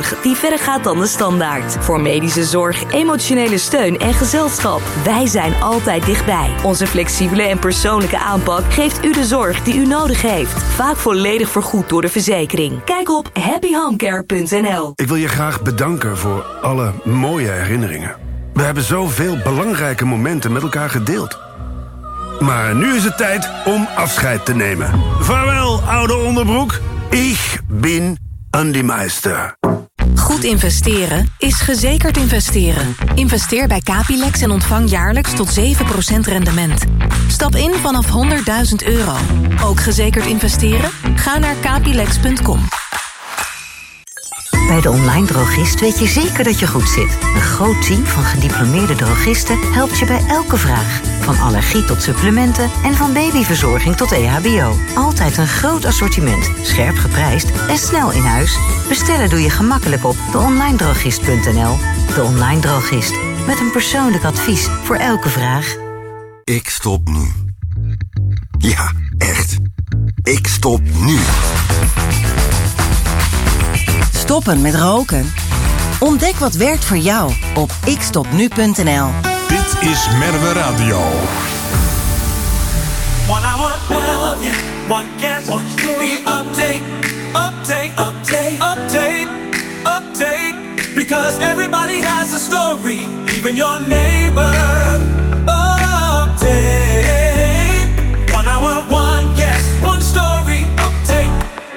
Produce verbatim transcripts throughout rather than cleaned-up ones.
zorg die verder gaat dan de standaard. Voor medische zorg, emotionele steun en gezelschap. Wij zijn altijd dichtbij. Onze flexibele en persoonlijke aanpak geeft u de zorg die u nodig heeft. Vaak volledig vergoed door de verzekering. Kijk op happy home care punt n l. Ik wil je graag bedanken voor alle mooie herinneringen. We hebben zoveel belangrijke momenten met elkaar gedeeld. Maar nu is het tijd om afscheid te nemen. Vaarwel, oude onderbroek. Ik ben Andy Meister. Goed investeren is gezekerd investeren. Investeer bij Capilex en ontvang jaarlijks tot zeven procent rendement. Stap in vanaf honderdduizend euro. Ook gezekerd investeren? Ga naar capilex punt com. Bij de Online Drogist weet je zeker dat je goed zit. Een groot team van gediplomeerde drogisten helpt je bij elke vraag. Van allergie tot supplementen en van babyverzorging tot E H B O. Altijd een groot assortiment, scherp geprijsd en snel in huis. Bestellen doe je gemakkelijk op de online drogist punt n l. De Online Drogist, met een persoonlijk advies voor elke vraag. Ik stop nu. Ja, echt. Ik stop nu. Stoppen met roken? Ontdek wat werkt voor jou op ik stop nu punt n l. Dit is Merwe Radio. One hour, well, yeah. One guess, one story, update, update, update, update, update. Because everybody has a story, even your neighbor. Update. One hour, one guess, one story, update.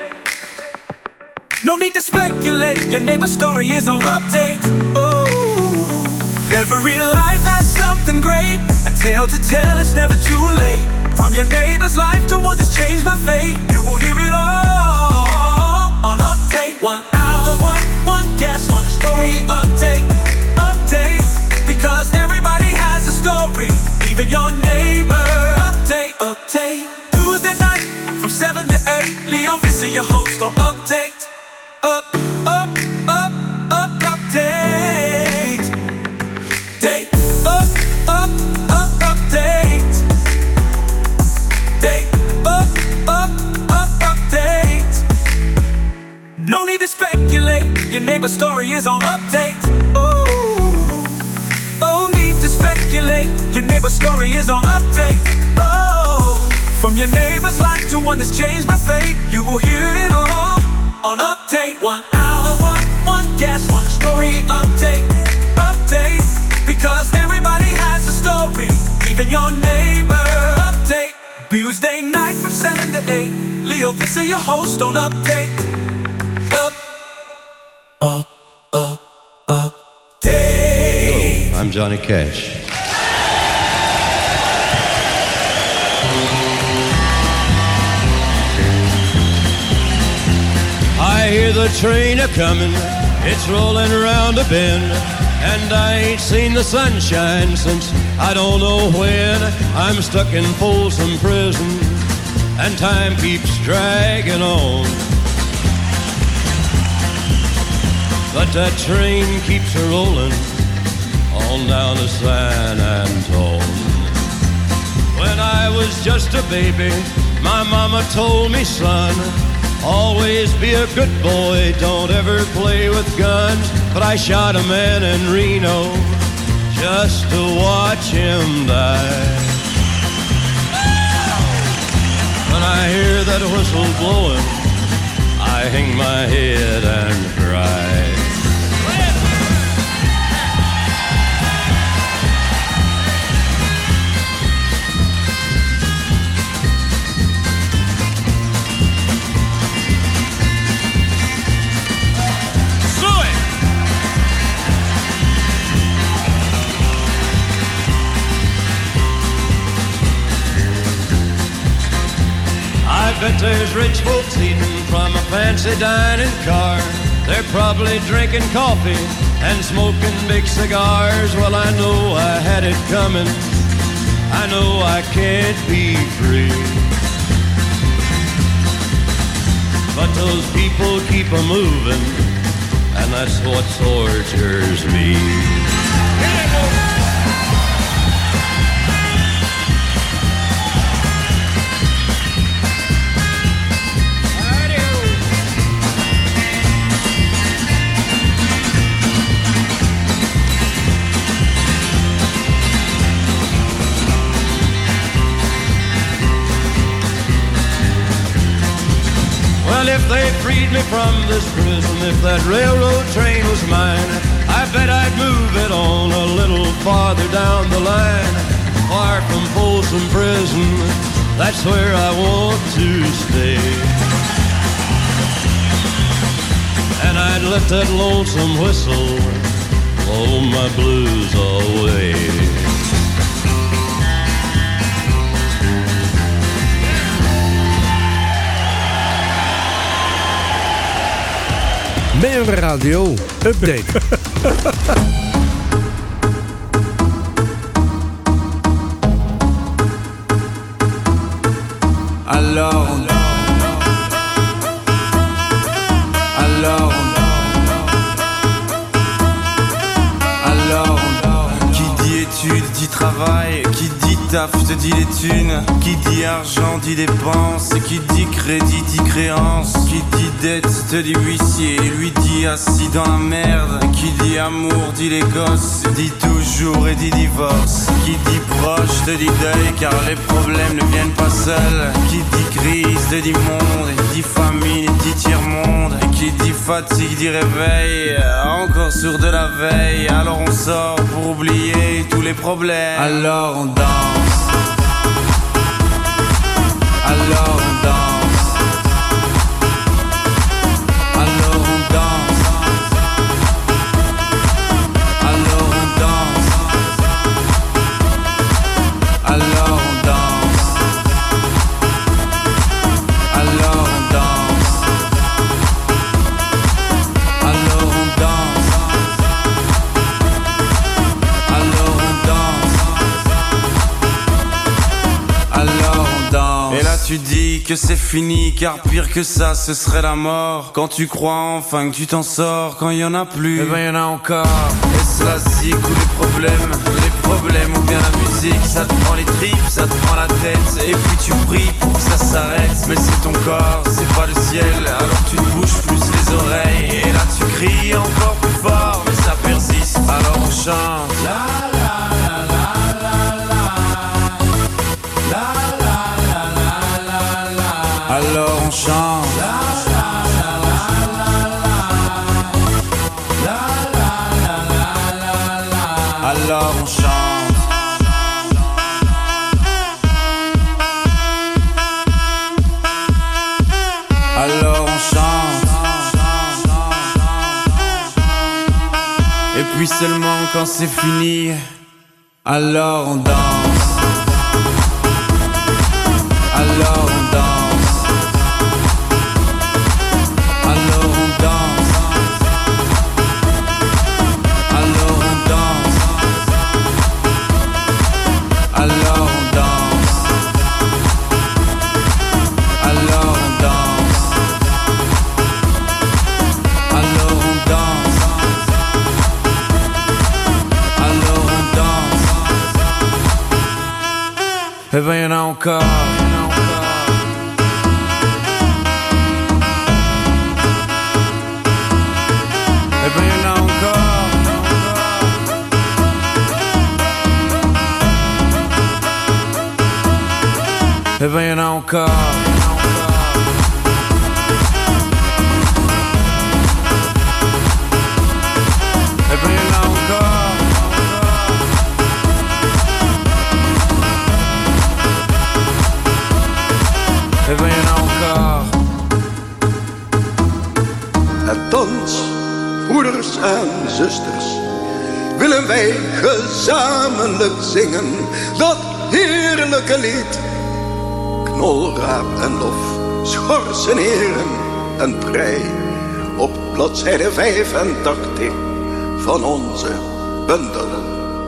No need to speculate, your neighbor's story is on update. Oh, every life has something great, a tale to tell, it's never too late. From your neighbor's life to one that's changed my fate, you will hear it all on update. One hour, one, one guess, one story, update, update. Because everybody has a story, even your neighbor. Update, update. Tuesday night from seven to eight, Leo Visser, your host on update. Up, up, up, up, update. Date, up, up, up, update. Date, up, up, up, update. No need to speculate, your neighbor's story is on update. Oh, oh, need to speculate, your neighbor's story is on update. Oh, from your neighbor's life to one that's changed my fate, you will hear it all on update. One hour, one, one guess, one story, update, update. Because everybody has a story, even your neighbor. Update. Tuesday night from seven to eight, Leo Visser, your host on update. Up, up, up, update. Hello, I'm Johnny Cash. I hear the train a-comin', it's rollin' around a bend, and I ain't seen the sunshine since I don't know when. I'm stuck in Folsom Prison, and time keeps dragging on. But that train keeps a-rollin' on down to San Antone. When I was just a baby, my mama told me, son, always be a good boy, don't ever play with guns. But I shot a man in Reno just to watch him die. When I hear that whistle blowing, I hang my head and cry. I bet there's rich folks eating from a fancy dining car. They're probably drinking coffee and smoking big cigars. Well, I know I had it coming, I know I can't be free. But those people keep a-moving, and that's what tortures me. they freed me from this prison, if that railroad train was mine, I bet I'd move it on a little farther down the line. Far from Folsom Prison, that's where I want to stay. And I'd let that lonesome whistle blow my blues away. Merwe Radio Update. Alors, alors, alors, qui dit études dit travail, qui dit taf te dit les thunes, qui dit argent dit dépenses, qui dit crédit dit créance, qui dit dette te dit huissier, lui dit assis dans la merde, qui dit amour dit les gosses, dit toujours et dit divorce, qui dit proche te dit deuil car les problèmes ne viennent pas seuls, qui dit crise te dit monde, dit famine dit tiers-monde, qui dit fatigue dit réveil, encore sur de la veille, alors on sort pour oublier tous les problèmes, alors on danse, alors on danse, alors on danse, alors on danse, alors on danse, alors on danse, alors on danse, alors on danse, alors on danse. Et là tu dis que c'est fini, car pire que ça ce serait la mort. Quand tu crois enfin que tu t'en sors, quand y en a plus, eh ben y en a encore. Est-ce la zig ou les problèmes, les problèmes ou bien la musique, ça te prend les tripes, ça te prend la tête, et puis tu pries pour que ça s'arrête. Mais c'est ton corps, c'est pas le ciel, alors tu te bouges plus les oreilles, et là tu cries encore plus fort, mais ça persiste, alors on chante. La la la la la la la la la la la. Alors on chante. La la la la la la la la la la. Alors on chante. Alors on chante. Et puis seulement quand c'est fini, alors on danse. Alors on danse. Alors on danse. Alors on danse. Alors on danse. Alors on danse. Alors on danse. Alors on danse. Eh ben y'en a encore. Eh ben y'en a encore. Eh ben y'en a encore. Eh ben y'en a encore. Eh ben y'en a encore. Het ons, broeders en zusters, willen wij gezamenlijk zingen dat heerlijke lied. Knolraad en lof, schorsen heren en prei, op bladzijde vijfentachtig van onze bundelen.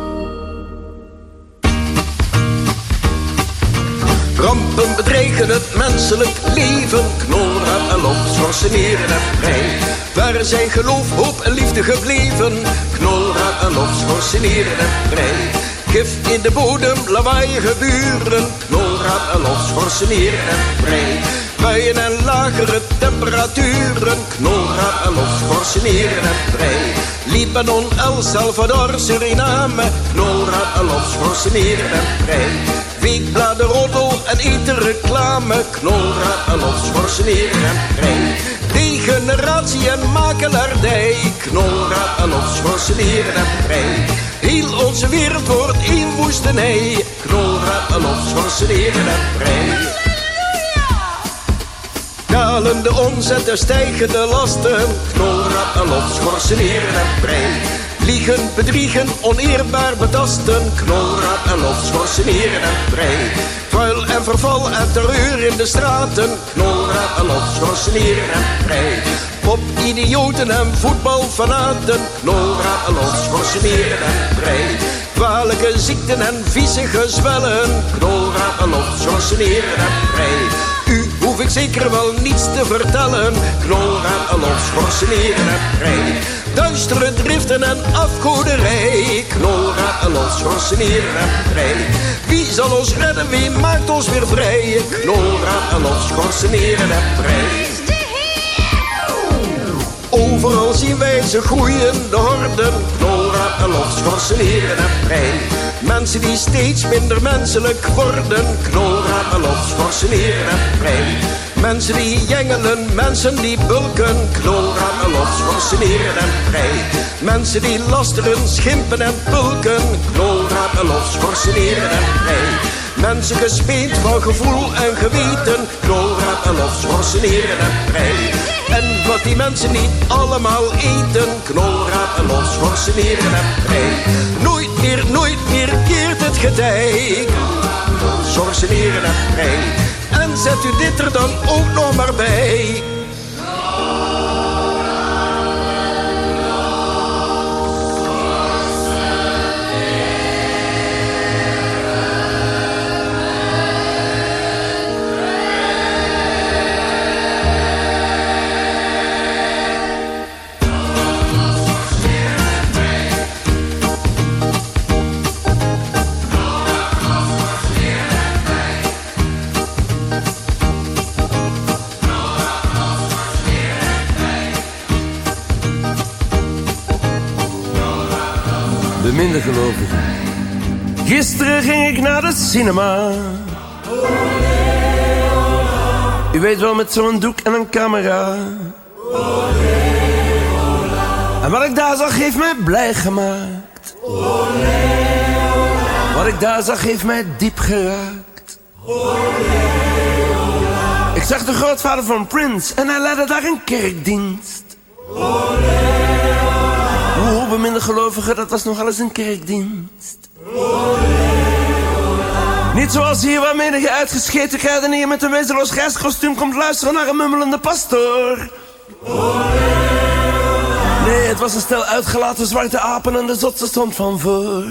Rampen bedreigen het menselijk leven, knolraad en lof, schorsen heren en prei. Waar zijn geloof, hoop en liefde gebleven, knolraad en lof, schorsen heren en prei. Gif in de bodem, lawaaiige buren, knolraad en lof, schorsen heren en prei. Buien en lagere temperaturen, knolraad en lof, schorsen heren en prei. Libanon, El Salvador, Suriname, knolraad en lof, schorsen heren en prei. Weekbladen, roddel en etenreclame. Knolraad en lof, schorseneren en prei. Degeneratie en makelaardij. Knolraad en lof, schorseneren en prei. Heel onze wereld wordt één woestenij. Knolraad en lof, schorseneren en prei. Dalende omzet en stijgende lasten. Knolraad en lof, schorseneren en prei. Liegen, bedriegen, oneerbaar betasten. Knolraad en lof, schorseneren en prei. Vuil en verval en terreur in de straten. Knolraad en lof, schorseneren en prei. Pop-idioten en voetbalfanaten. Knolraad en lof, schorseneren en prei. Kwalijke ziekten en vieze gezwellen. Knolraad en lof, schorseneren en prei. U hoef ik zeker wel niets te vertellen. Knolraad en lof, schorseneren en prei. Duistere driften en afgoderij. Knolraad en lof, schorseneren en prei. Wie zal ons redden, wie maakt ons weer vrij? Knolraad en lof, schorseneren en prei. Overal zien wij ze groeien, de horden. Knolraad en lof, schorseneren en prei. Mensen die steeds minder menselijk worden. Knolraad en lof, schorseneren en prei. Mensen die jengelen, mensen die bulken. Knolraad en lof, schorseneren en prei. Mensen die lasteren, schimpen en pulken. Knolraad en lof, schorseneren en prei. Mensen gespeend van gevoel en geweten. Knolraad en lof, schorseneren en prei. En wat die mensen niet allemaal eten. Knolraad en lof, schorseneren en prei. Nooit meer, nooit meer keert het getij. Schorseneren en prei. En zet u dit er dan ook nog maar bij. Minder gelovigen. Gisteren ging ik naar de cinema. U weet wel, met zo'n doek en een camera. En wat ik daar zag heeft mij blij gemaakt. Wat ik daar zag heeft mij diep geraakt. Ik zag de grootvader van Prince en hij leidde daar een kerkdienst. Hoe beminde gelovigen, dat was nogal eens een kerkdienst. Niet zoals hier waar menige uitgescheten kruidenier met een wezenloos grijskostuum komt luisteren naar een mummelende pastoor. Nee, het was een stel uitgelaten zwarte apen en de zotse stond van voor.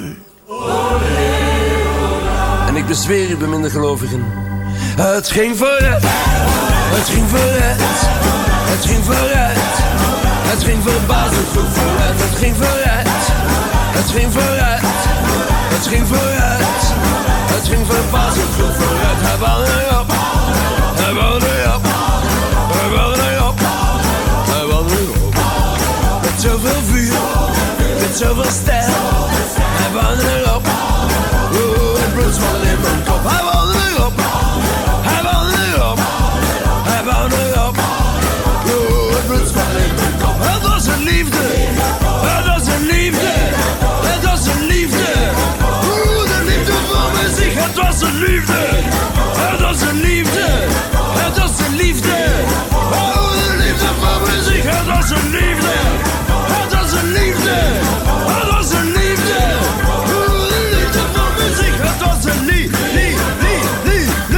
En ik bezweer u, beminde gelovigen, het ging vooruit, het ging vooruit, het ging vooruit. Het ging verbazend goed vooruit, het ging vooruit, het ging vooruit, het ging vooruit, het ging verbazend goed vooruit. Hij bouwde erop, hij bouwde erop, hij bouwde erop, hij bouwde erop. Met zoveel vuur, met zoveel stijl, hij bouwde erop. Oeh, het bloed smolt in mijn kop. Hij bouwde erop, hij bouwde erop, hij bouwde erop. Oeh, het bloed smolt in mijn kop. Het was een liefde, het was een liefde, het was een liefde. Oeh, de liefde van muziek, het was een liefde, het was een liefde, het was een liefde. Oeh, de liefde van muziek, het was een liefde, het was een liefde, het was een liefde. Oeh, de liefde van muziek, het was een liefde, liefde, liefde,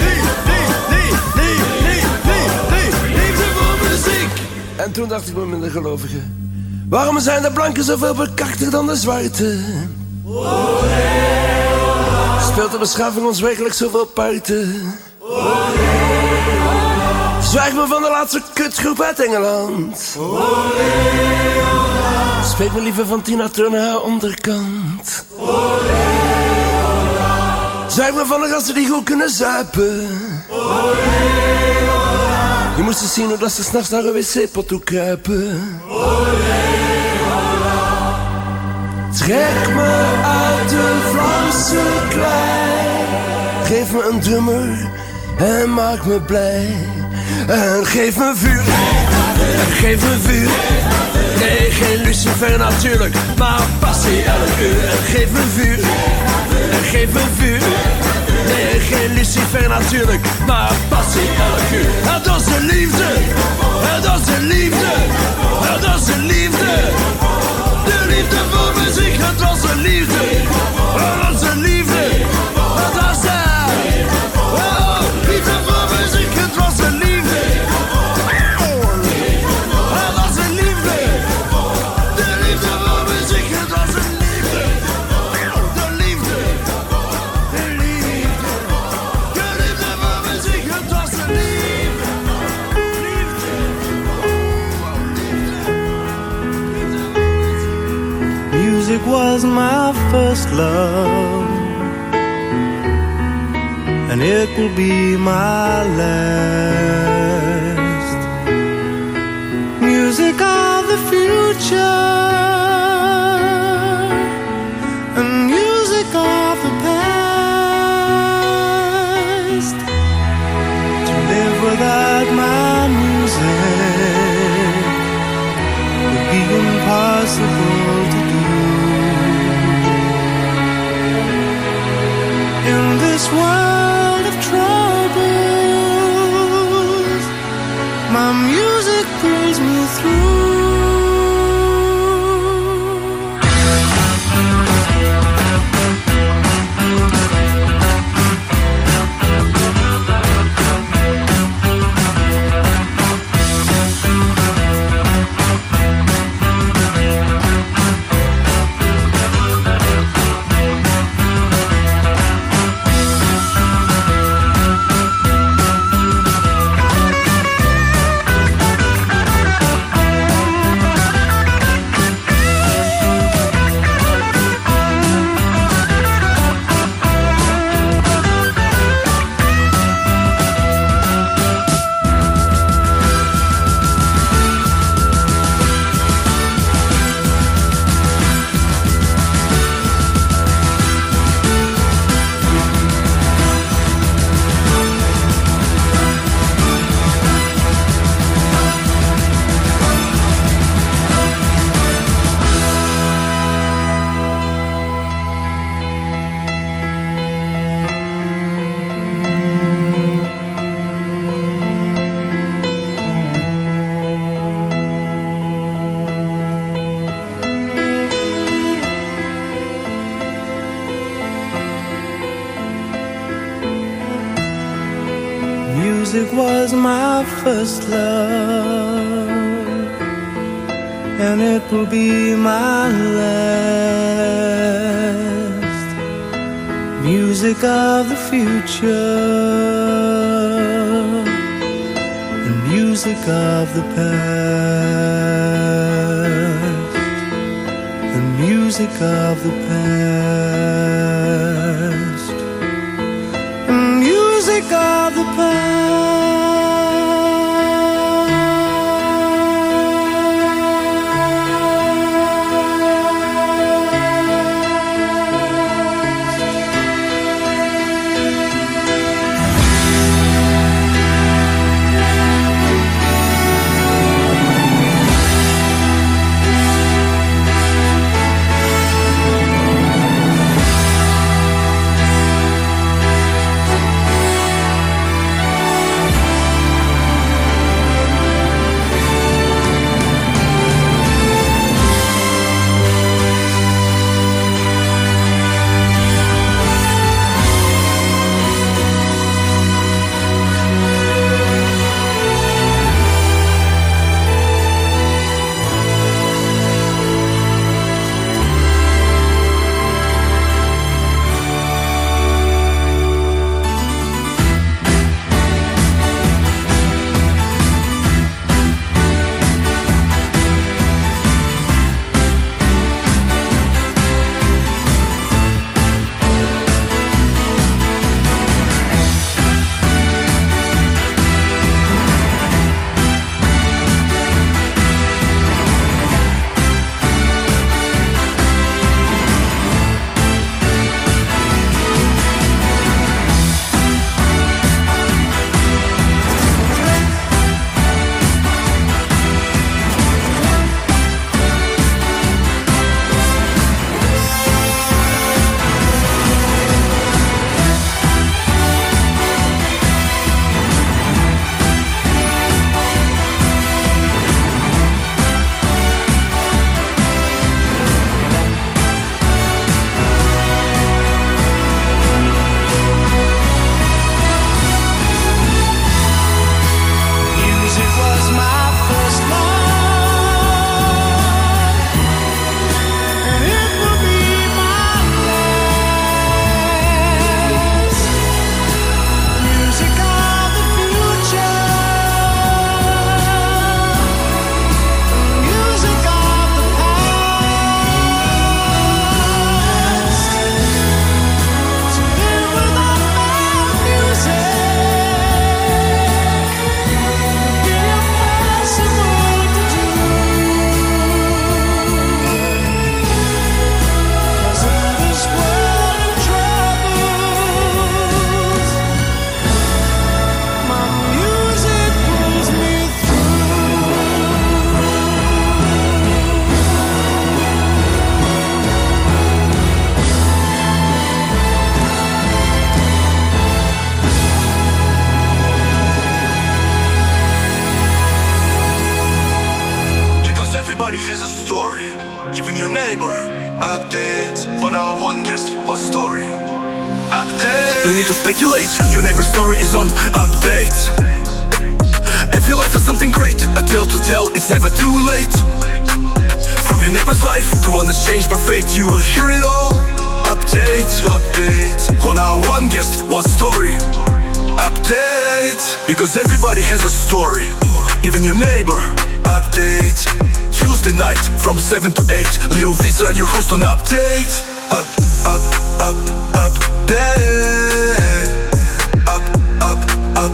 liefde, liefde voor muziek. En toen dacht ik met de gelovigen, waarom zijn de blanken zoveel bekakter dan de zwarte? Speelt de beschaving ons werkelijk zoveel parten? Zwijg me van de laatste kutgroep uit Engeland. Spreek me liever van Tina Turner haar onderkant. Zwijg me van de gasten die goed kunnen zuipen. Je moest eens zien hoe dat ze s'nachts naar een wc-pot toe kruipen. Trek me uit de Vlaamse klei. Geef me een drummer en maak me blij. En geef me vuur, en geef me vuur. Nee, geen Lucifer natuurlijk, maar passie elk uur. En geef me vuur, en geef me vuur. Nee, geen Lucifer natuurlijk, maar passie elk uur. En dat is de liefde, en dat is de liefde, en dat is de liefde. De liefde voor muziek, het was de liefde, en dat is de liefde. En dat is de oh, liefde voor muziek, het was de liefde. En dat is de liefde. De liefde voor muziek, het was de liefde. De liefde. De liefde. De liefde voor muziek, het was de liefde. Music was my first love, and it will be my last. Music of the future, and music of the past. To live without my music would be impossible to do. In this world of troubles, my music pulls me through. Music was my first love, and it will be my last. Music of the future, and music of the past, and music of the past, and music of the past. Even your neighbor. Update on our one guest, one story. Update. No need to speculate, your neighbor's story is on update. If your life has something great, a tale to tell, it's never too late. From your neighbor's life to one that's changed by fate, you will hear it all. Update, update on our one guest, one story. Update, because everybody has a story, even your neighbor. Update, Tuesday night from seven to eight, Lil Visa, your host on Update. Up, up, up, update. Up, up, up,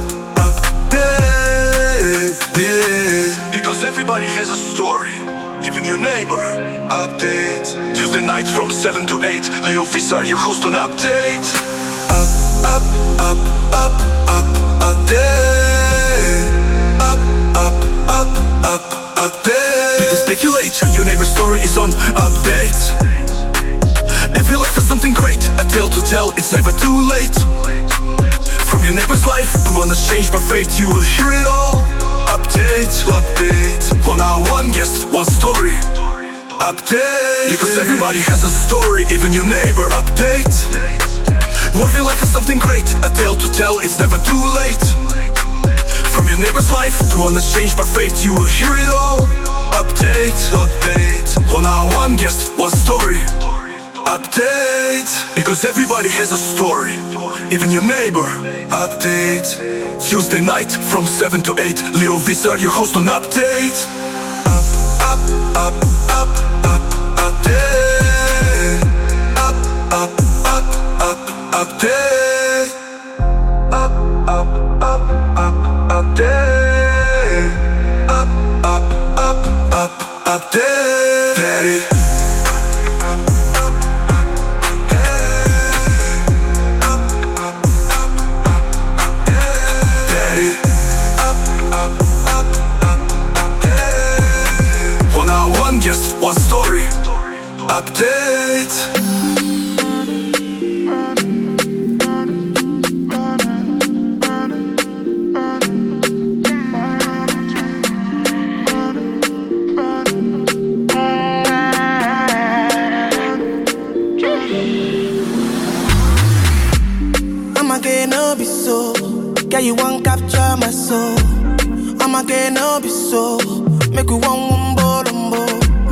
update. Yeah. Because everybody has a story, even your neighbor. Update, Tuesday night from seven to eight, Lil Visa, your host on Update. Up, up, up, up, up, update. Up, up, up, up, update. Need to speculate, your neighbor's story is on update. Every life has something great, a tale to tell, it's never too late. From your neighbor's life, the one that's changed by fate, you will hear it all. Update, update, on our one guest, one story. Update, because everybody has a story, even your neighbor. Update. What your life has something great, a tale to tell, it's never too late. From your neighbor's life to one that's changed by fate, you will hear it all. Update, update, on our one guest, one story. Update, because everybody has a story, even your neighbor. Update, Tuesday night from seven to eight, Lil Visa, your host on Update. Up, up, up, up, up, update. Up, up, up, up, update. Up, up, up, up, update. Up, up, up, up, update. Daddy. Just one story. Update. I'ma get no be so. Girl, you won't capture my soul. I'ma get no be so. Make you one one ball on ball.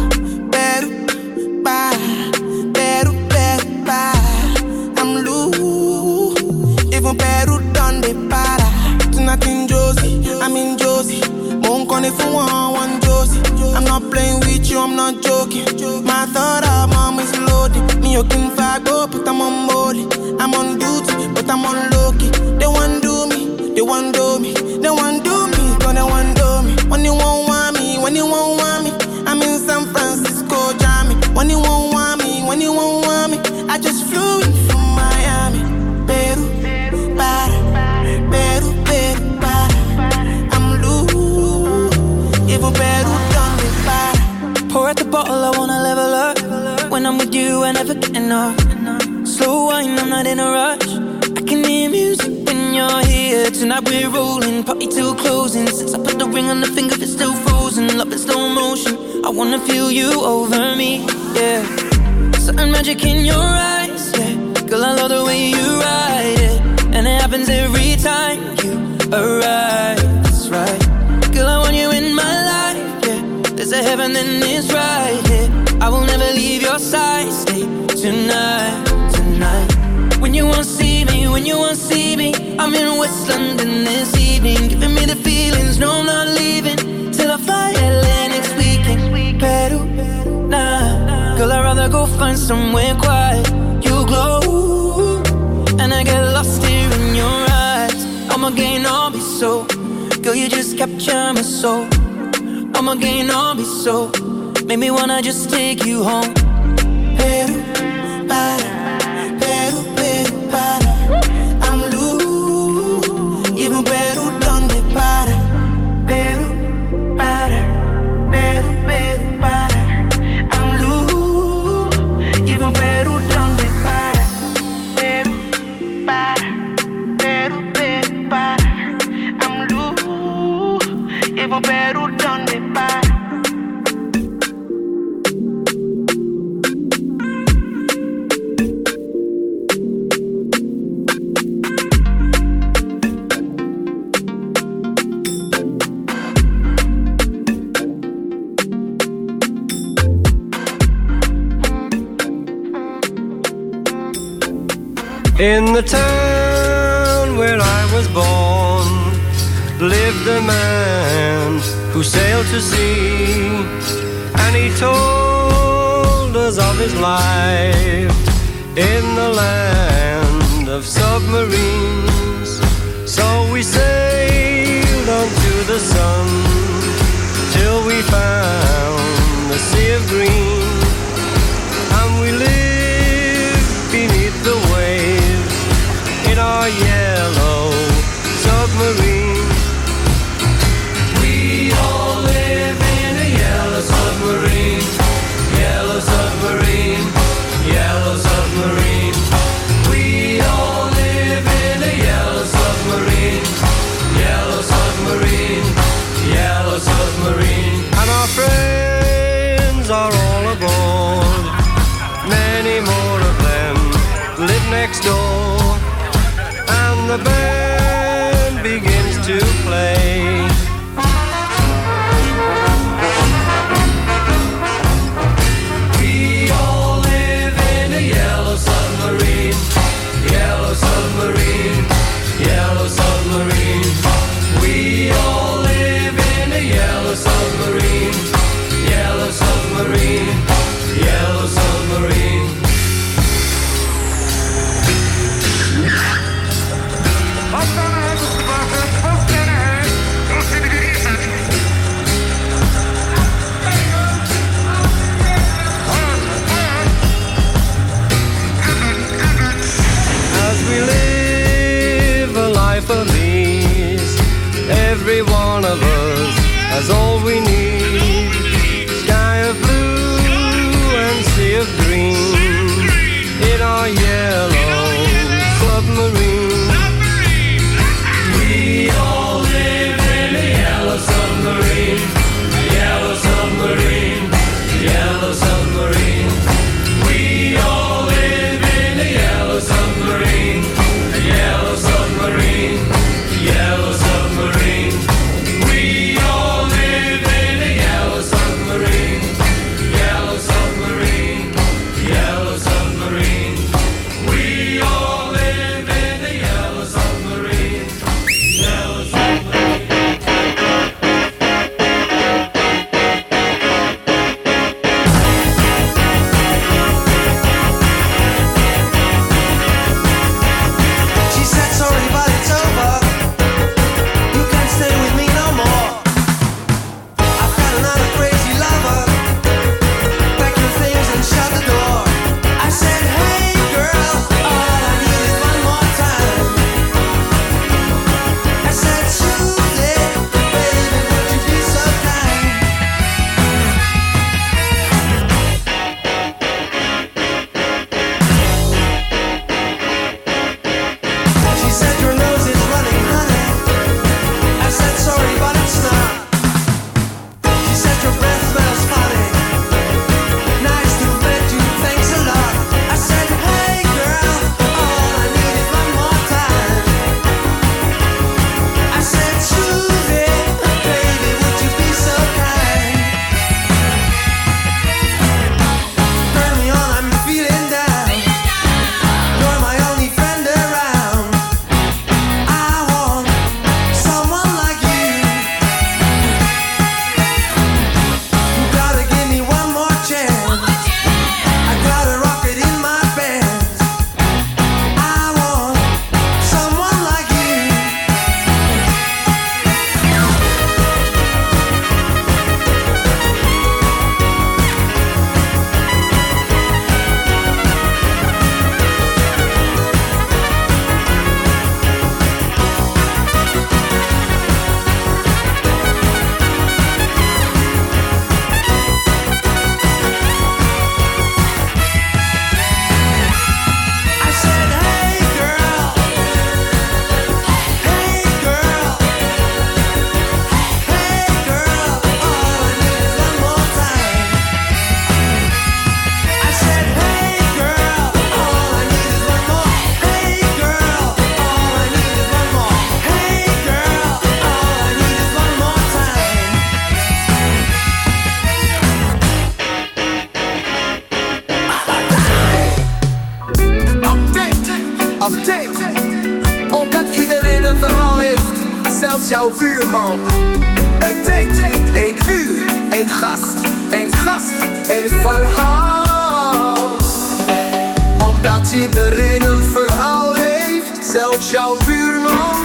Even Peru done the para. Tonight in Josie, I'm in Josie. Won't call if you want one Josie. I'm not playing with you, I'm not joking. My thought of mom is loaded. Me, you can fag up, but I'm on molly. I'm on duty, but I'm on low key. They want do me, they want do me. They want do me, cause they want do me. When you won't want me, when you won't want me, I'm in San Francisco, Jammy. When you won't want me, when you won't want me, I just flew in from Miami. Peru, para, Peru, Peru, para. I'm loose, even Peru done me para. Pour out the bottle, I wanna level up. When I'm with you, I never get enough. Slow wine, I'm not in a rush. I can hear music when you're here. Tonight we're rolling, party till closing. Since I put the ring on the finger, it's still frozen. Love in slow motion, I wanna feel you over me, yeah. Certain magic in your eyes, yeah. Girl, I love the way you ride it. And it happens every time you arrive, that's right. Girl, I want you in my life, yeah. There's a heaven and it's right here, yeah. I will never leave your side, stay tonight, tonight. When you won't see me, when you won't see me, I'm in West London this evening. Giving me the feelings, no I'm not leaving till I fly L A next weekend. Peru, nah, girl I'd rather go find somewhere quiet. You glow, and I get lost here in your eyes. I'ma gain all be so, girl you just capture my soul. I'ma gain all be so, make me wanna just take you home. Peru, para, Peru, Peru, para. I'm loose, even Peru donde para. Peru, para, Peru, Peru, para. I'm loose, even Peru donde para. Peru, para, Peru, Peru, para. I'm loose, even Peru donde para. In the town where I was born lived a man who sailed to sea, and he told us of his life in the land of submarines. So we sailed onto the sun till we found the sea of green, and we lived beneath the waves in our yellow submarine. We all live in a yellow submarine, yellow submarine, yellow submarine. We all live in a yellow submarine, yellow submarine, yellow submarine. And our friends are all aboard, many more of them live next door, and the band begins to play. We all live in a yellow submarine, yellow submarine, yellow submarine. We all live in a yellow submarine, yellow submarine, yellow submarine. As we live a life of ease, every one of us has all we need. Sky of blue and sea of green in our yellow submarine. We all live in a yellow submarine, yellow submarine, yellow submarine. We all live in a yellow submarine, yellow submarine, yellow submarine. We all live in a yellow submarine, yellow submarine, yellow submarine. We all live in a yellow submarine, yellow submarine. update. Omdat iedereen een verhaal heeft, zelfs jouw buurman. Een date, één uur, één gast, één gast, één verhaal. Omdat iedereen een verhaal heeft, zelfs jouw buurman.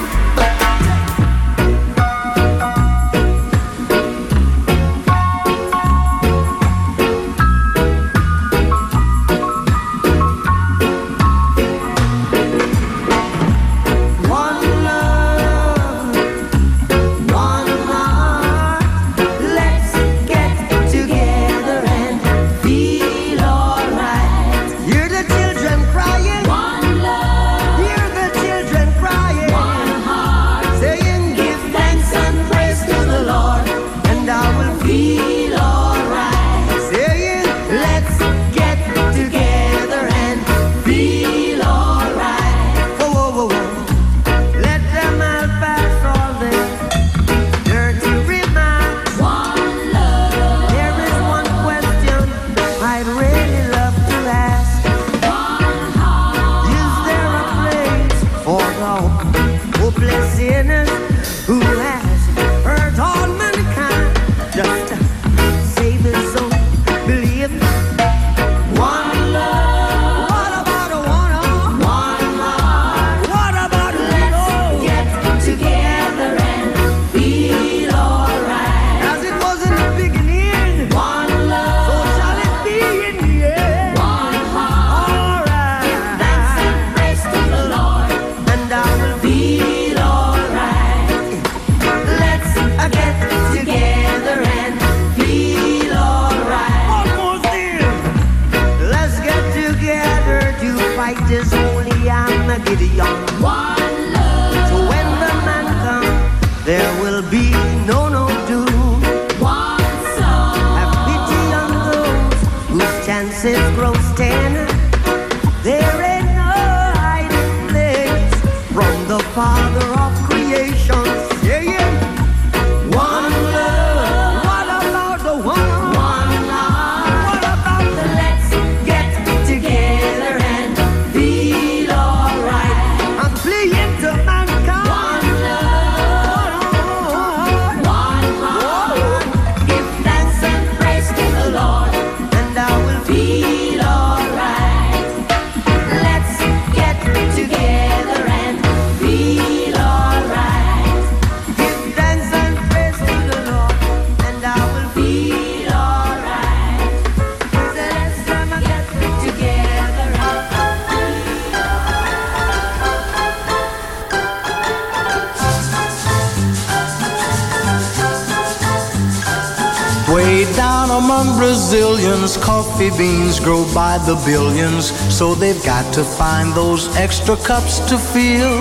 Brazilians, coffee beans grow by the billions, so they've got to find those extra cups to fill.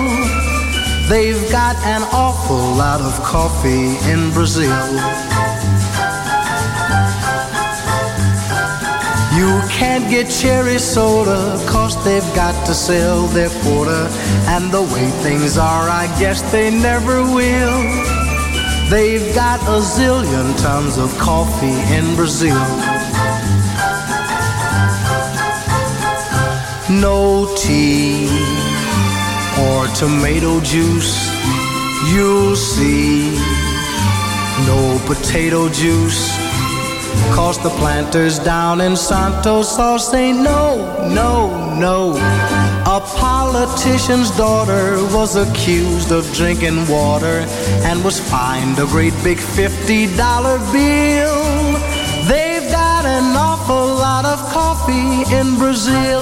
They've got an awful lot of coffee in Brazil. You can't get cherry soda, cause they've got to sell their quota. And the way things are, I guess they never will. They've got a zillion tons of coffee in Brazil. No tea or tomato juice, you'll see. No potato juice, cause the planters down in Santos all say no, no, no. A politician's daughter was accused of drinking water and was fined a great big fifty dollar bill. They've got an awful lot of coffee in Brazil.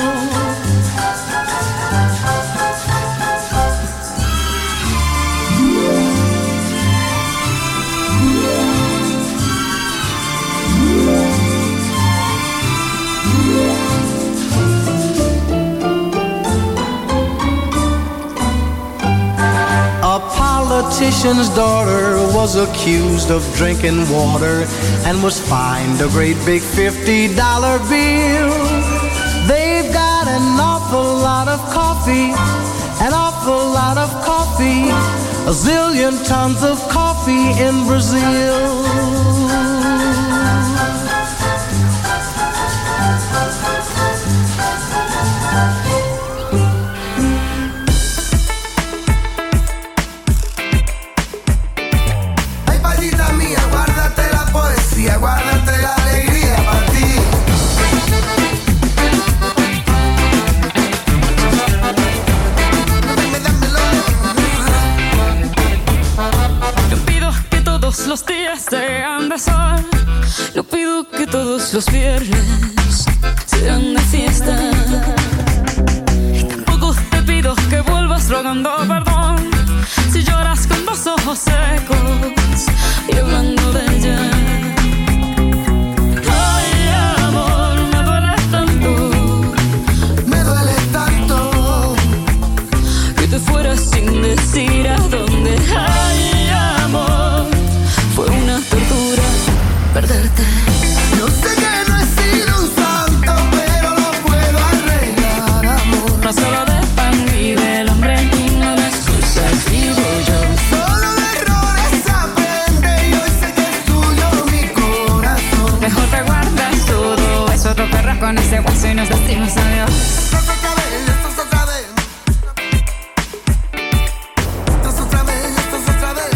Politician's daughter was accused of drinking water and was fined a great big fifty dollar bill. They've got an awful lot of coffee, an awful lot of coffee, a zillion tons of coffee in Brazil. todos los viernes serán de fiesta. Y tampoco te pido que vuelvas rogando perdón si lloras con los ojos secos y hablando de ella. Ay, amor, me duele tanto, me duele tanto que te fueras sin decir a dónde. Ay, amor, fue una tortura perderte. Yo sé que no he sido un santo, pero lo puedo arreglar, amor. No solo de pan vive el hombre y no de excusas vivo yo. Solo de errores aprende y hoy sé que es tuyo mi corazón. Mejor te guardas todo eso, otro perro con ese hueso y nos decimos adiós. Esto es otra vez, esto es otra vez. Esto es otra vez, esto es otra vez.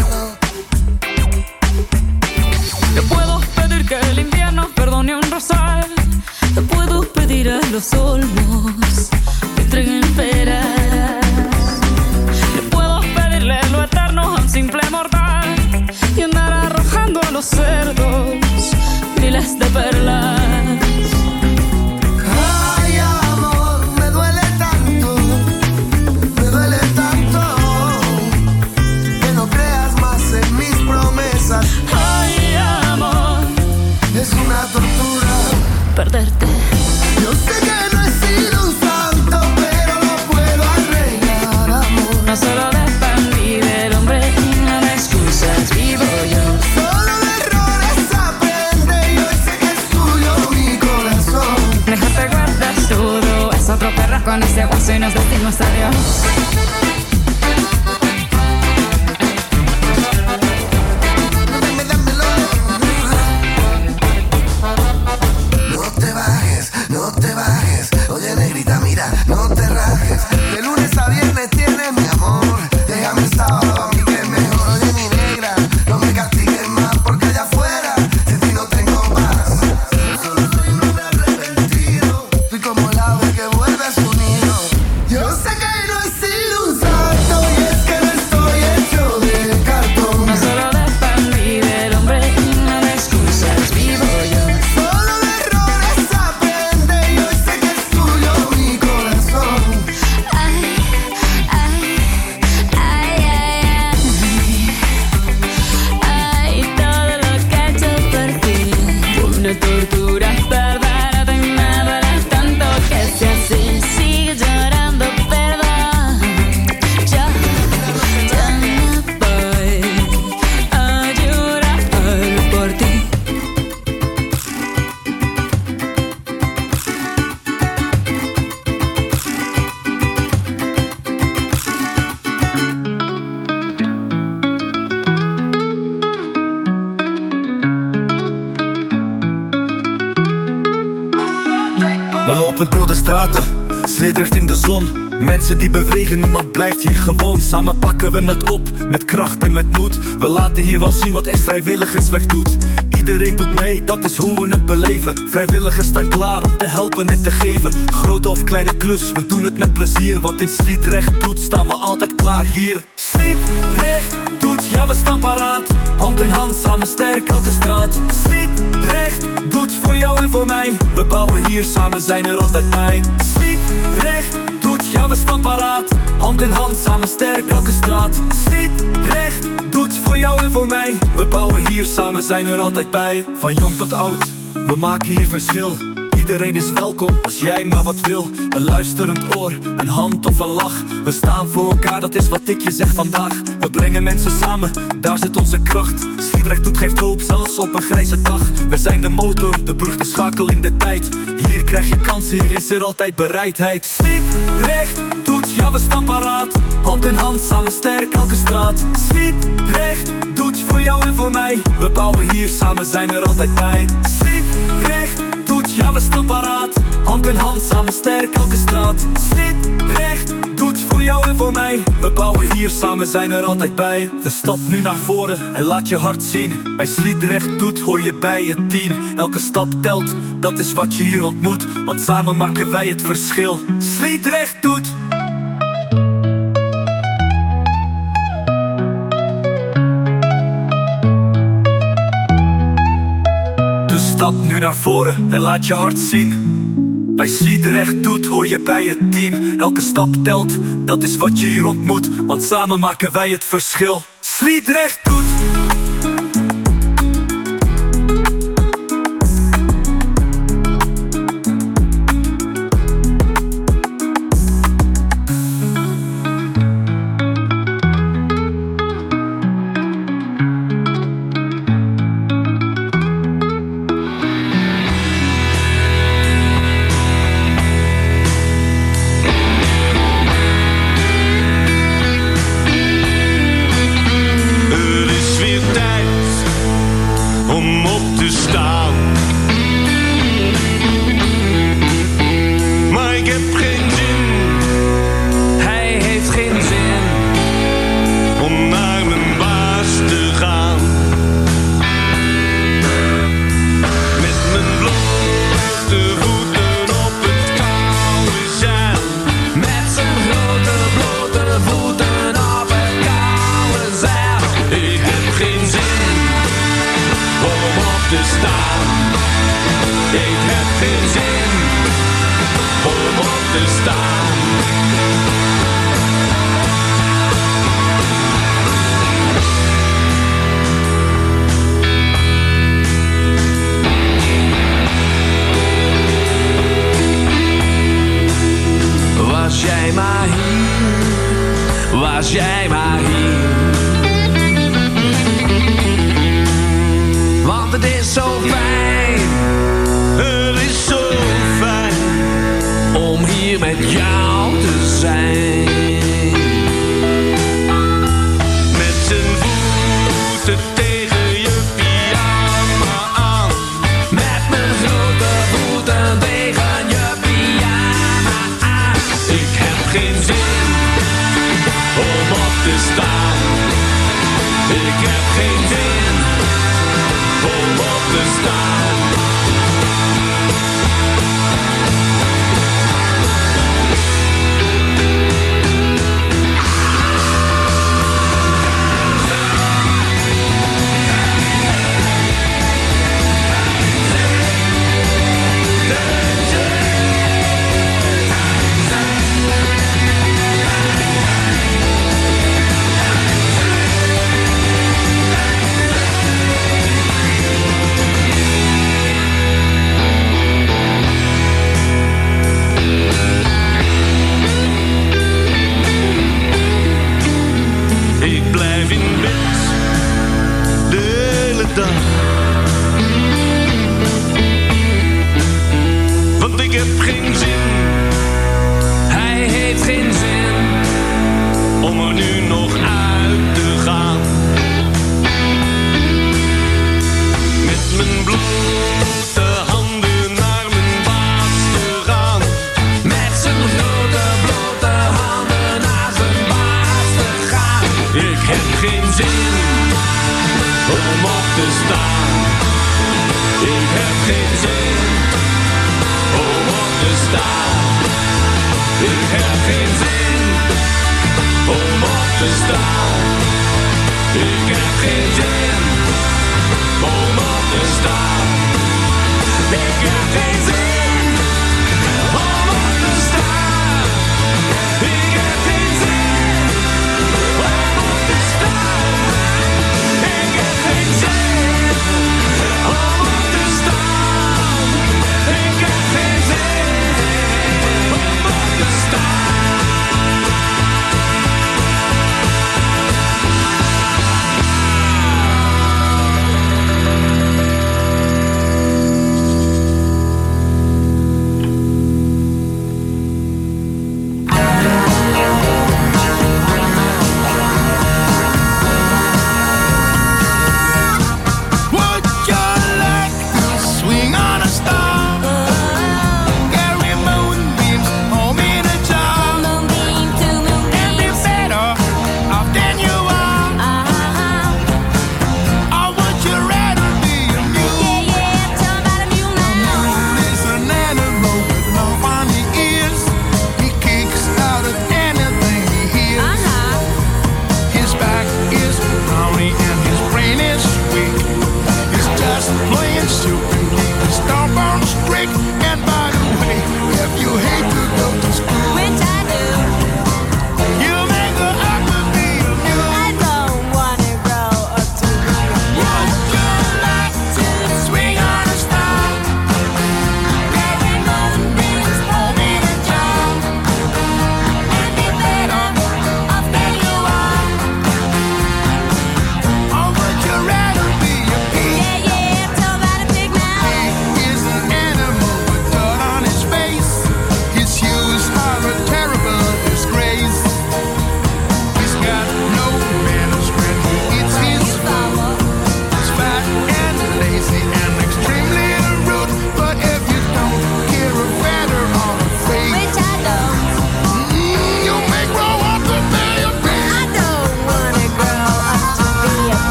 Te puedo pedir que el invierno perdone un rosal. Te puedo pedir a los olmos que entreguen peras. Le puedo pedirle lo eterno a un simple mortal y andar arrojando a los cerdos miles de perlas. Ay, amor, me duele tanto, me duele tanto que no creas más en mis promesas. Ay, amor, es una tortura perderte. Yo sé que no he sido un santo, pero lo puedo arreglar, amor. No solo de pan vive el hombre y no de excusas vivo yo. Solo de errores aprende y hoy sé que es tuyo mi corazón. Mejor te guardas todo, es otro perro con ese hueso y nos decimos adiós. No te bajes, no te bajes. Oye, negrita, mira, no te rajes. De lunes a viernes tienes mi amor. Déjame el sábado a mí que es mejor. Oye, mi negra, no me castigues más porque allá afuera de ti no tengo más. Solo soy un hombre arrepentido. Soy como el ave que vuelve a su nido. Yo sé que no he sido un santo y es que no estoy hecho de cartón. No solo de pan vive el hombre y no de excusas vivo yo. Solo de errores aprende y hoy sé que es tuyo mi corazón. Ay, ay, ay, ay, ay, ay, todo lo que he hecho por ti fue una tortura perderte y me duele tanto que si así sigue llorando perdón. Yo, yo me voy a llorar por ti. We lopen door de straten, sliddert in de zon. Mensen die bewegen, niemand blijft hier gewoon. Samen pakken we het op, met kracht en met moed. We laten hier wel zien wat echt vrijwilligerswerk doet. Iedereen doet mee, dat is hoe we het beleven. Vrijwilligers staan klaar om te helpen en te geven. Grote of kleine klus, we doen het met plezier. Want in Sliedrecht doet, staan we altijd klaar hier. Sliedrecht doet, ja we staan paraat. Hand in hand, samen sterk, elke straat. Sliedrecht doet, voor jou en voor mij. We bouwen hier, samen zijn er altijd bij. Sliedrecht doet, ja we staan paraat. Hand in hand, samen sterk, elke straat. Sliedrecht doet, voor jou en voor mij. We bouwen hier, samen zijn er altijd bij. Van jong tot oud, we maken hier verschil. Iedereen is welkom als jij maar wat wil. Een luisterend oor, een hand of een lach. We staan voor elkaar, dat is wat ik je zeg vandaag. We brengen mensen samen, daar zit onze kracht. Sliedrecht doet geeft hoop, zelfs op een grijze dag. We zijn de motor, de brug, de schakel in de tijd. Hier krijg je kans, hier is er altijd bereidheid. Sliedrecht doet, ja we staan paraat. Hand in hand, samen sterk, elke straat. Sliedrecht doet, voor jou en voor mij. We bouwen hier, samen zijn er altijd bij. Sliedrecht doet, ja we staan paraat. Hand in hand, samen sterk, elke straat. Sliedrecht doet, voor jou en voor mij. We bouwen hier, samen zijn er altijd bij. De stap nu naar voren en laat je hart zien. Bij Sliedrecht doet, hoor je bij het team. Elke stap telt, dat is wat je hier ontmoet. Want samen maken wij het verschil. Sliedrecht doet. Stap nu nu naar voren en laat je hart zien. Bij Sliedrecht doet hoor je bij het team. Elke stap telt, dat is wat je hier ontmoet. Want samen maken wij het verschil. Sliedrecht doet. Was jij maar hier. Want het is zo fijn, het is zo fijn om hier met jou te zijn. Met z'n voeten tegen je pyjama aan. Met mijn grote voeten tegen je pyjama aan. Ik heb geen zin om op te staan. Ik heb geen zin om op te staan. Ik blijf in bed de hele dag, want ik heb geen zin, hij heeft geen zin om er nu nog uit te gaan. Met mijn blote handen naar mijn baas te gaan. Met zijn grote blote handen naar zijn baas te gaan. Ik heb geen zin om op te staan. Ik heb geen zin om op te staan. Ik heb geen zin om op te staan. Ik heb geen zin om op te staan. Ik heb geen zin om op te staan. Ik heb geen zin om op te staan. Ik heb geen zin om op te staan. Ik heb geen zin om op te staan.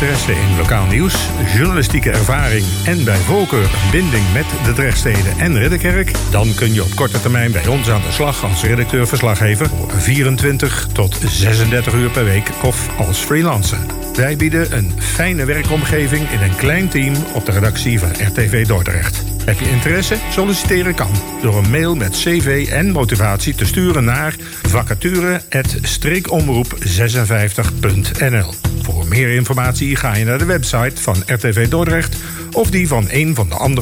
interesse in lokaal nieuws, journalistieke ervaring en bij voorkeur een binding met de Drechtsteden en Ridderkerk? Dan kun je op korte termijn bij ons aan de slag als redacteur-verslaggever voor vierentwintig tot zesendertig uur per week of als freelancer. Wij bieden een fijne werkomgeving in een klein team op de redactie van R T V Dordrecht. Heb je interesse? Solliciteren kan door een mail met cv en motivatie te sturen naar vacature apenstaartje streekomroep zesenvijftig punt n l. Voor meer informatie ga je naar de website van R T V Dordrecht of die van een van de andere